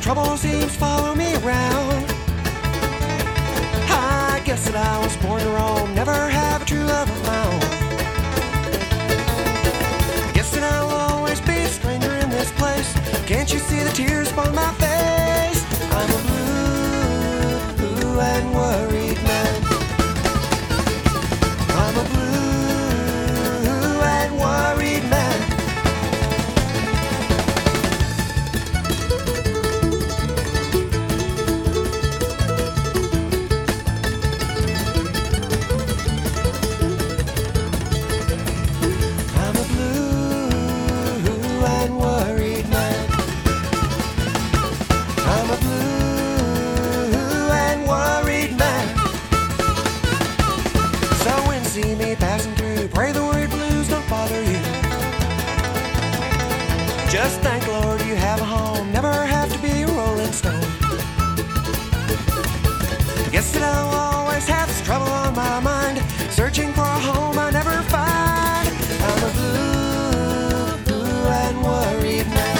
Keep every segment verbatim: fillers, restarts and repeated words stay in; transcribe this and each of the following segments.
trouble seems to follow me around. I guess that I was born to roam, never have a true love of my own. I guess that I'll always be a stranger in this place. Can't you see the tears upon my face? I'm a blue and worried man. I'm a blue and worried man. I'm a blue and worried man. I'm a blue and worried man. So when you see me passing through, pray the word blues don't bother you. Just thank Lord you have a home, never have to be a rolling stone. Guess that I'll always have this trouble on my mind, searching for a home I never find. I'm a blue, blue and worried man.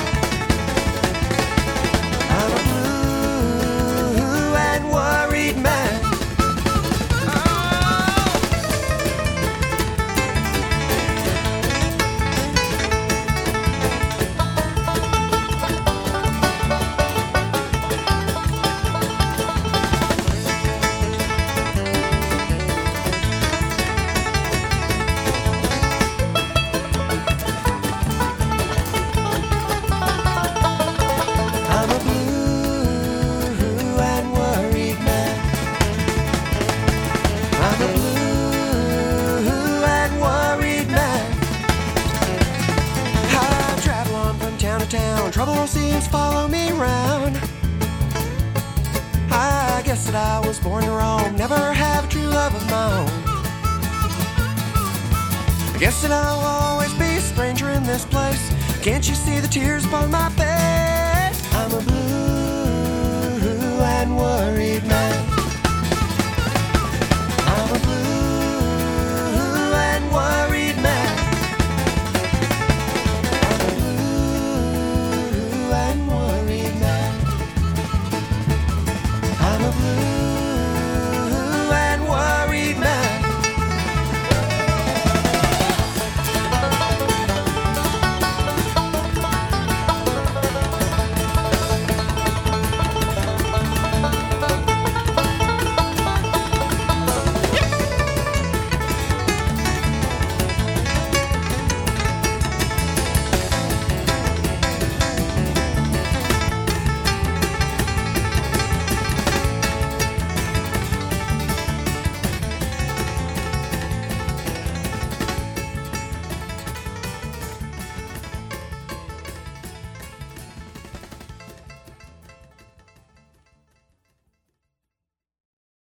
I'm a blue and worried man. I'm a blue and worried man. I'm a blue and worried man. I travel on from town to town, trouble seems to follow me around. I guess that I was born to roam, never have a true love of my own. I guess that I'll always be a stranger in this place. Can't you see the tears upon my face? I'm a blue and worried man.